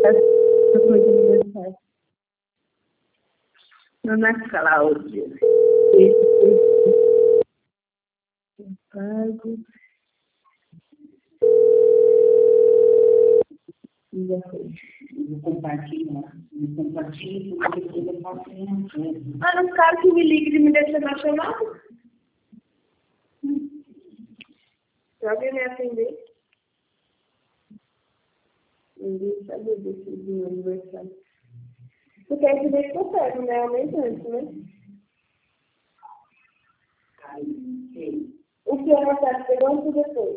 Essa coisa de aniversário. Não é Cláudia. Pago. Já foi. Vou compartilhar. Compartilho, porque depois eu posso entrar. Ah, não caso que me ligue e me deixe na chamada? Se alguém me atender. Ninguém sabe desse do aniversário. Porque aí você deixa que eu pego, né? Aumenta antes, né? O que é mais tarde? Pegou antes ou depois?